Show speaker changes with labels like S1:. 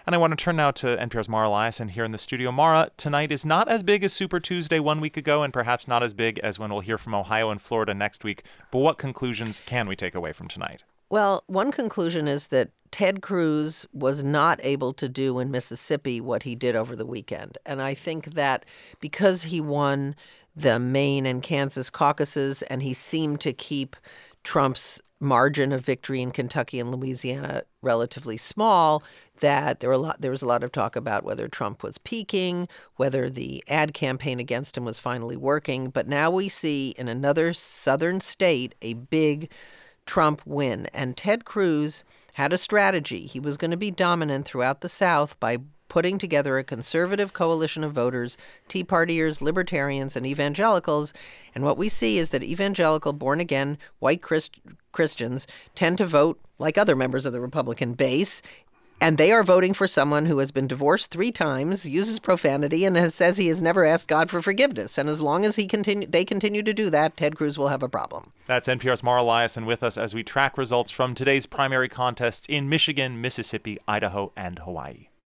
S1: And I want to turn now to NPR's Mara Liasson here in the studio. Mara, tonight is not as big as Super Tuesday 1 week ago, and perhaps not as big as when we'll hear from Ohio and Florida next week. But what conclusions can we take away from tonight?
S2: Well, one conclusion is that Ted Cruz was not able to do in Mississippi what he did over the weekend. And I think that because he won the Maine and Kansas caucuses and he seemed to keep Trump's margin of victory in Kentucky and Louisiana relatively small, that there was a lot of talk about whether Trump was peaking, whether the ad campaign against him was finally working. But now we see in another southern state a big Trump win. And Ted Cruz had a strategy. He was going to be dominant throughout the South by putting together a conservative coalition of voters, Tea Partiers, libertarians, and evangelicals. And what we see is that evangelical, born-again, white Christians tend to vote like other members of the Republican base. And they are voting for someone who has been divorced 3 times, uses profanity, and says he has never asked God for forgiveness. And as long as they continue to do that, Ted Cruz will have a problem.
S1: That's NPR's Mara Liasson with us as we track results from today's primary contests in Michigan, Mississippi, Idaho, and Hawaii.